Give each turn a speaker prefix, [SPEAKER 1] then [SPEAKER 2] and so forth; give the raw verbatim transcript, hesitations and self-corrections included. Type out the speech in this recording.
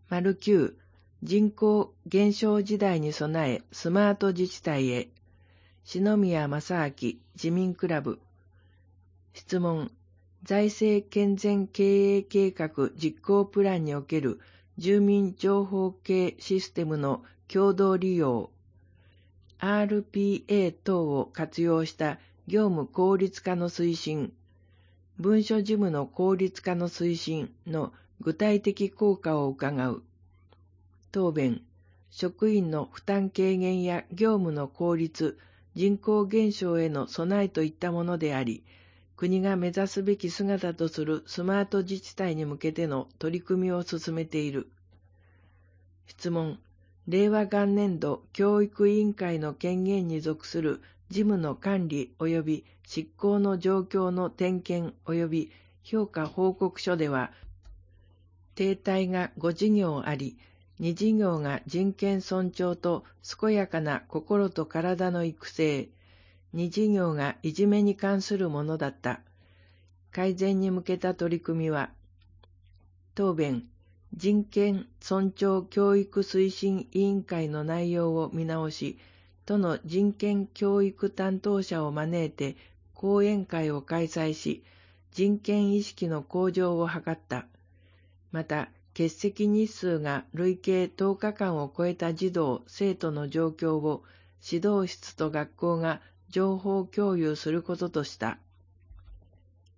[SPEAKER 1] きゅう、人口減少時代に備えスマート自治体へ。篠宮正明、自民クラブ。質問。財政健全経営計画実行プランにおける住民情報系システムの共同利用、アールピーエー 等を活用した業務効率化の推進、文書事務の効率化の推進の具体的効果を伺う。答弁。職員の負担軽減や業務の効率、人口減少への備えといったものであり、国が目指すべき姿とするスマート自治体に向けての取り組みを進めている。質問。令和元年度教育委員会の権限に属する事務の管理及び執行の状況の点検及び評価報告書では、定体がご事業あり、に事業が人権尊重と健やかな心と体の育成、に事業がいじめに関するものだった。改善に向けた取り組みは、答弁。人権尊重教育推進委員会の内容を見直し、都の人権教育担当者を招いて講演会を開催し、人権意識の向上を図った。また、欠席日数が累計とおかかんを超えた児童・生徒の状況を指導室と学校が情報共有することとした。